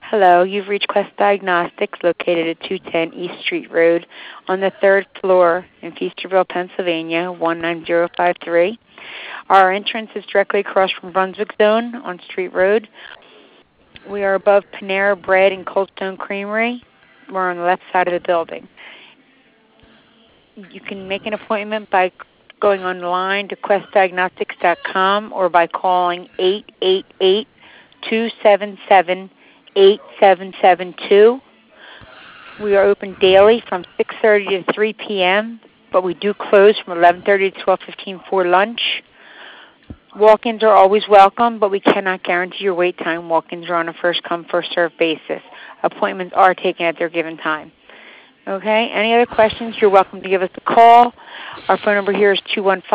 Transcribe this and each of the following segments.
Hello, you've reached Quest Diagnostics, located at 210 East Street Road on the 3rd floor in Feasterville, Pennsylvania, 19053. Our entrance is directly across from Brunswick Zone on Street Road. We are above Panera Bread and Cold Stone Creamery. We're on the left side of the building. You can make an appointment by going online to questdiagnostics.com or by calling 888-277-8772. We are open daily from 6:30 to 3 p.m., but we do close from 11:30 to 12:15 for lunch. Walk-ins are always welcome, but we cannot guarantee your wait time. Walk-ins are on a first-come, first-served basis. Appointments are taken at their given time. Okay, any other questions, you're welcome to give us a call. Our phone number here is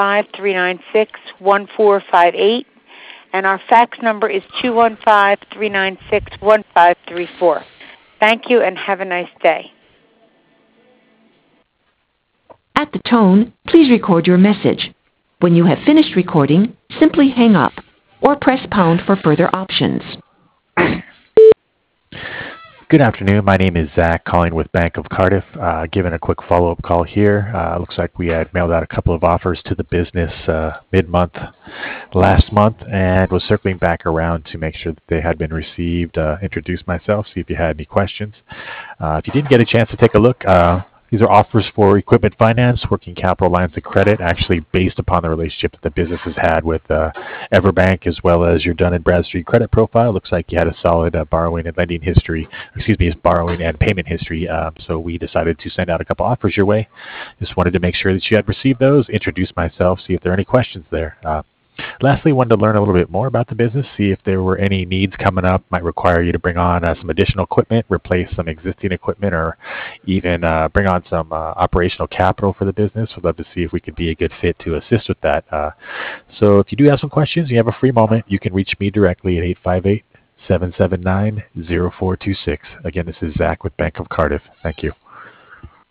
215-396-1458, and our fax number is 215-396-1534. Thank you, and have a nice day. At the tone, please record your message. When you have finished recording, simply hang up or press pound for further options. Good afternoon. My name is Zach, calling with Bank of Cardiff. Giving a quick follow-up call here. Looks like we had mailed out a couple of offers to the business mid-month last month, and was circling back around to make sure that they had been received. Introduce myself, see if you had any questions. If you didn't get a chance to take a look, these are offers for equipment finance, working capital lines of credit, actually based upon the relationship that the business has had with Everbank, as well as your Dun & Bradstreet credit profile. Looks like you had a solid borrowing and lending history, borrowing and payment history. So we decided to send out a couple offers your way. Just wanted to make sure that you had received those, introduce myself, see if there are any questions there. Lastly, wanted to learn a little bit more about the business, see if there were any needs coming up, might require you to bring on some additional equipment, replace some existing equipment, or even bring on some operational capital for the business. We'd love to see if we could be a good fit to assist with that. So if you do have some questions, you have a free moment, you can reach me directly at 858-779-0426. Again, this is Zach with Bank of Cardiff. Thank you.